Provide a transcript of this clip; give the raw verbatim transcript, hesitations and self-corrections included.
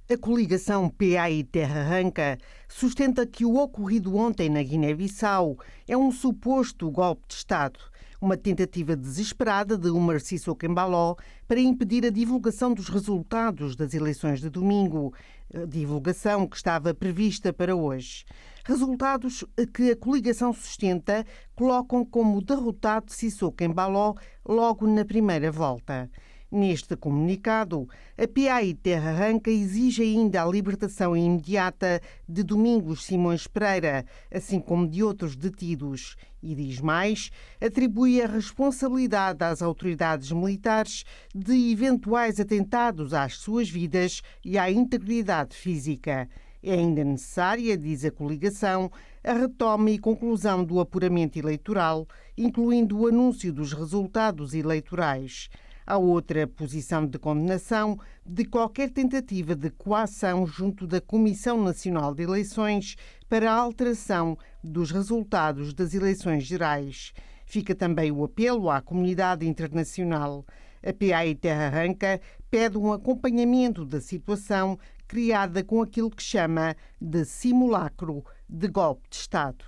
A coligação P A I Terra Arranca sustenta que o ocorrido ontem na Guiné-Bissau é um suposto golpe de Estado, uma tentativa desesperada de Umar Sissoko Embaló para impedir a divulgação dos resultados das eleições de domingo, a divulgação que estava prevista para hoje. Resultados que a coligação sustenta colocam como derrotado Sissoko Embaló logo na primeira volta. Neste comunicado, a P A I Terra Arranca exige ainda a libertação imediata de Domingos Simões Pereira, assim como de outros detidos, e diz mais, atribui a responsabilidade às autoridades militares de eventuais atentados às suas vidas e à integridade física. É ainda necessária, diz a coligação, a retoma e conclusão do apuramento eleitoral, incluindo o anúncio dos resultados eleitorais. Há outra posição de condenação de qualquer tentativa de coação junto da Comissão Nacional de Eleições para a alteração dos resultados das eleições gerais. Fica também o apelo à comunidade internacional. A P A I Terra Arranca pede um acompanhamento da situação criada com aquilo que chama de simulacro de golpe de Estado.